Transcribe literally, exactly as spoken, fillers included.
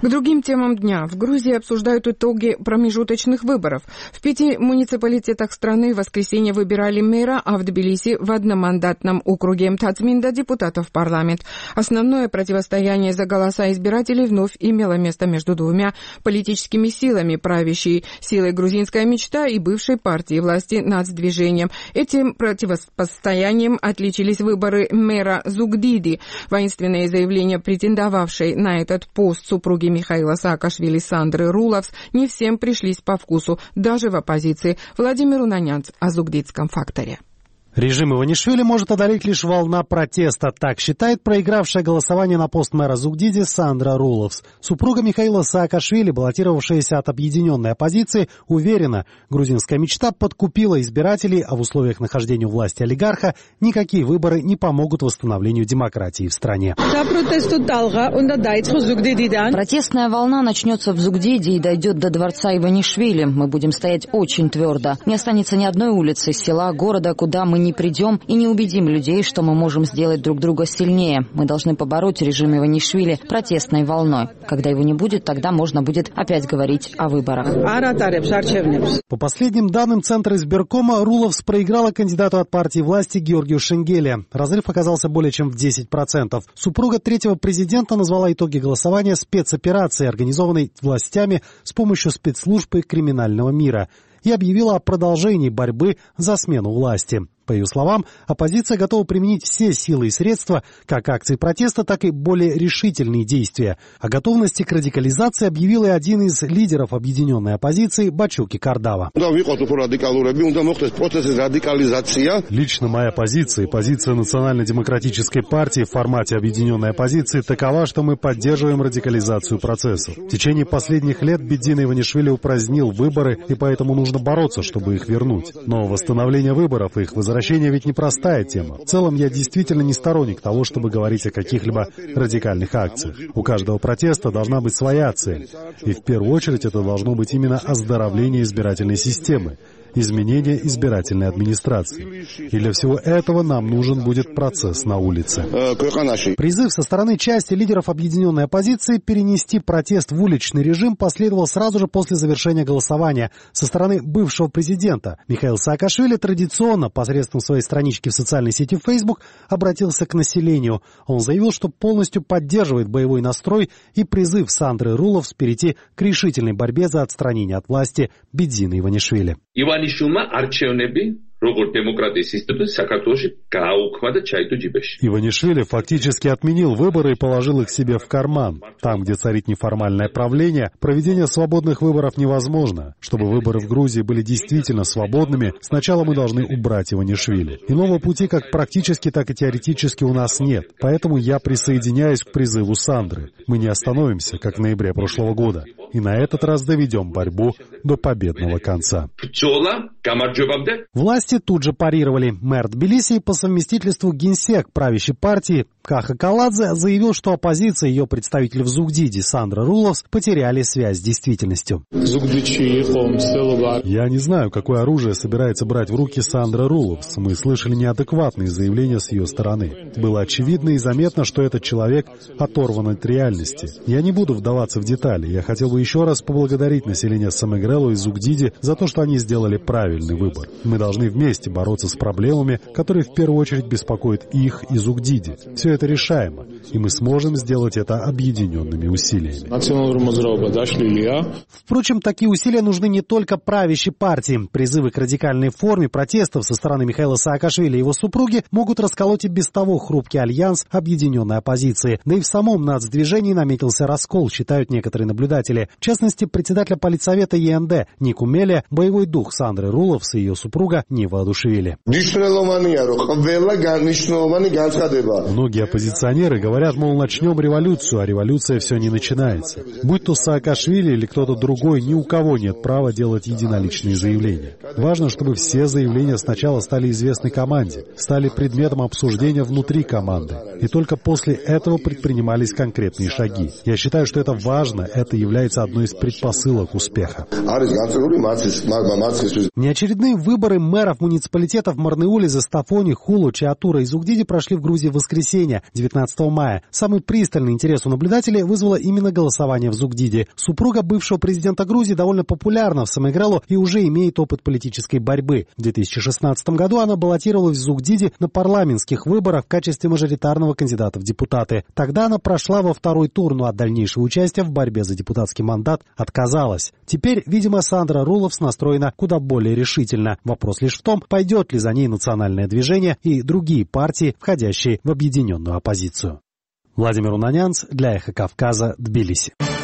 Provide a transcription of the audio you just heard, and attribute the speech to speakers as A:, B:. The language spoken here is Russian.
A: К другим темам дня. В Грузии обсуждают итоги промежуточных выборов. В пяти муниципалитетах страны в воскресенье выбирали мэра, а в Тбилиси в одномандатном округе Тацминда депутатов в парламент. Основное противостояние за голоса избирателей вновь имело место между двумя политическими силами, правящей силой «Грузинская мечта» и бывшей партией власти «Нацдвижением». Этим противостоянием отличились выборы мэра Зугдиди. Воинственные заявления претендовавшей на этот пост супруги Михаила Саакашвили Сандры Руловс не всем пришлись по вкусу, даже в оппозиции. Владимир Унанянц о зугдидском факторе.
B: Режим Иванишвили может одолеть лишь волна протеста, так считает проигравшая голосование на пост мэра Зугдиди Сандра Руловс. Супруга Михаила Саакашвили, баллотировавшаяся от объединенной оппозиции, уверена, грузинская мечта подкупила избирателей, а в условиях нахождения у власти олигарха никакие выборы не помогут восстановлению демократии в стране.
C: Протестная волна начнется в Зугдиди и дойдет до дворца Иванишвили. Мы будем стоять очень твердо. Не останется ни одной улицы, села, города, куда мы не не придем и не убедим людей, что мы можем сделать друг друга сильнее. Мы должны побороть режим Иванишвили протестной волной. Когда его не будет, тогда можно будет опять говорить о выборах.
B: По последним данным Центра избиркома, Руловс проиграла кандидату от партии власти Георгию Шенгеле. Разрыв оказался более чем в десять процентов. Супруга третьего президента назвала итоги голосования спецоперацией, организованной властями с помощью спецслужб и криминального мира, и объявила о продолжении борьбы за смену власти. По ее словам, оппозиция готова применить все силы и средства, как акции протеста, так и более решительные действия. О готовности к радикализации объявил и один из лидеров объединенной оппозиции Бачуки Кардава.
D: Лично моя позиция и позиция Национально-демократической партии в формате объединенной оппозиции такова, что мы поддерживаем радикализацию процессов. В течение последних лет Беддин Иванишвили упразднил выборы, и поэтому нужно бороться, чтобы их вернуть. Но восстановление выборов и их возвращение Возвращение ведь непростая тема. В целом, я действительно не сторонник того, чтобы говорить о каких-либо радикальных акциях. У каждого протеста должна быть своя цель. И в первую очередь это должно быть именно оздоровление избирательной системы, изменение избирательной администрации. И для всего этого нам нужен будет процесс на улице.
B: Призыв со стороны части лидеров объединенной оппозиции перенести протест в уличный режим последовал сразу же после завершения голосования со стороны бывшего президента. Михаил Саакашвили традиционно посредством своей странички в социальной сети Facebook обратился к населению. Он заявил, что полностью поддерживает боевой настрой и призыв Сандры Руловс перейти к решительной борьбе за отстранение от власти Беддина Иванишвили.
D: Иванишвили фактически отменил выборы и положил их себе в карман. Там, где царит неформальное правление, проведение свободных выборов невозможно. Чтобы выборы в Грузии были действительно свободными, сначала мы должны убрать Иванишвили. Иного пути как практически, так и теоретически у нас нет. Поэтому я присоединяюсь к призыву Сандры. Мы не остановимся, как в ноябре прошлого года. И на этот раз доведем борьбу до победного конца.
B: Власти тут же парировали. Мэр Тбилиси по совместительству генсек правящей партии Каха Каладзе заявил, что оппозиция и ее представитель в Зугдиди Сандра Руловс потеряли связь с действительностью.
D: Я не знаю, какое оружие собирается брать в руки Сандра Руловс. Мы слышали неадекватные заявления с ее стороны. Было очевидно и заметно, что этот человек оторван от реальности. Я не буду вдаваться в детали. Я хотел бы еще раз поблагодарить население Самегрелу и Зугдиди за то, что они сделали правильный выбор. Мы должны вместе бороться с проблемами, которые в первую очередь беспокоят их и Зугдиди. Все это решаемо, и мы сможем сделать это объединенными усилиями.
B: Впрочем, такие усилия нужны не только правящей партии. Призывы к радикальной форме протестов со стороны Михаила Саакашвили и его супруги могут расколоть и без того хрупкий альянс объединенной оппозиции. Да и в самом нацдвижении наметился раскол, считают некоторые наблюдатели. В частности, председателя политсовета ЕНД Нику Мелия боевой дух Сандры Руловс и ее супруга не воодушевили.
D: Многие оппозиционеры говорят, мол, начнем революцию, а революция все не начинается. Будь то Саакашвили или кто-то другой, ни у кого нет права делать единоличные заявления. Важно, чтобы все заявления сначала стали известны команде, стали предметом обсуждения внутри команды. И только после этого предпринимались конкретные шаги. Я считаю, что это важно, это является одной из предпосылок успеха.
B: Неочередные выборы мэров муниципалитетов Марнеули, Застафони, Хулу, Чиатура и Зугдиди прошли в Грузии в воскресенье. воскресенья, девятнадцатого мая. Самый пристальный интерес у наблюдателей вызвало именно голосование в Зугдиде. Супруга бывшего президента Грузии довольно популярна в Самоигралу и уже имеет опыт политической борьбы. В две тысячи шестнадцатом году она баллотировалась в Зугдиде на парламентских выборах в качестве мажоритарного кандидата в депутаты. Тогда она прошла во второй тур, но от дальнейшего участия в борьбе за депутатский мандат отказалась. Теперь, видимо, Сандра Руловс настроена куда более решительно. Вопрос лишь в том, пойдет ли за ней национальное движение и другие партии, входящие в объединенную оппозицию. Владимир Унанянц для «Эхо Кавказа», Тбилиси.